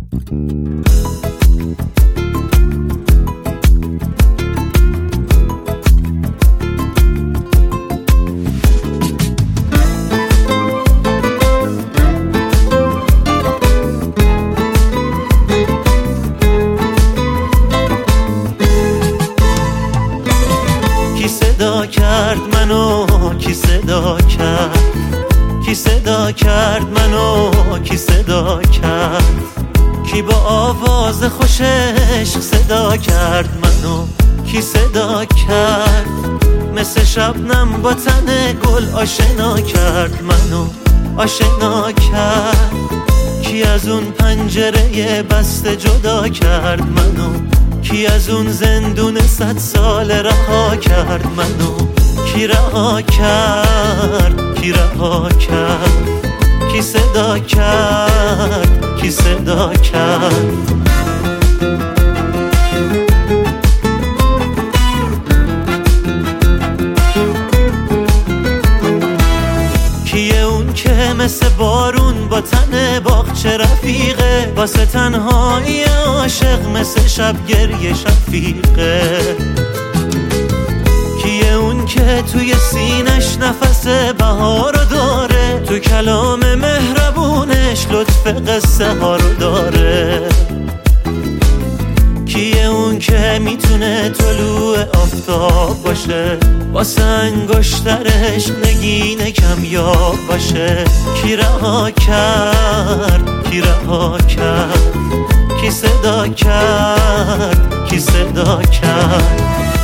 کی صدا کرد منو، کی صدا کرد، کی صدا کرد منو، کی صدا کرد، کی با آواز خوش عشق صدا کرد منو، کی صدا کرد، مثل شبنم با تن گل آشنا کرد منو، آشنا کرد، کی از اون پنجره بسته جدا کرد منو، کی از اون زندون 100 سال رها کرد منو، کی رها کرد، کی رها کرد، کی صدا کرد، کی صدا کرد. کیه اون که مثل بارون با تن باغچه رفیقه، واسه تنهایی عاشق مثل شب گریه شفیقه، کیه اون که توی سینش نفس بهارو داره، تو کلام مهربونش لطف قصه ها رو داره، کیه اون که میتونه طلوع آفتاب باشه، واسه انگشترش نگین کمیاب باشه، کی رها کرد، کی رها کرد، کی صدا کرد، کی صدا کرد.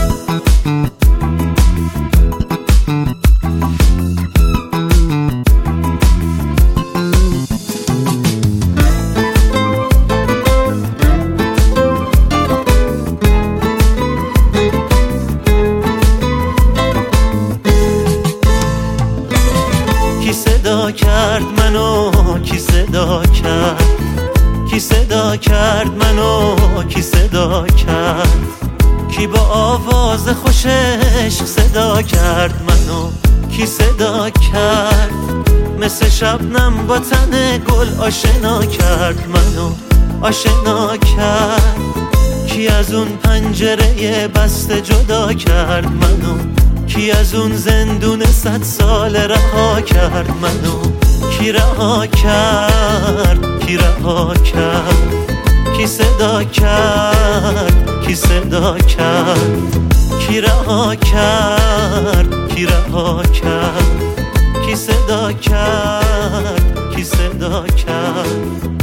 کی صدا کرد منو، کی صدا کرد، کی صدا کرد منو، کی صدا کرد، کی با آواز خوش عشق صدا کرد منو، کی صدا کرد، مثل شبنم با تن گل آشنا کرد منو، آشنا کرد، کی از اون پنجره بسته جدا کرد منو، کی از اون زندون 100 سال رها کرد منو، کی رها کرد، کی رها کرد، کی صدا کرد، کی صدا کرد، کی رها کرد، کی رها کرد، کی صدا کرد، کی صدا کرد.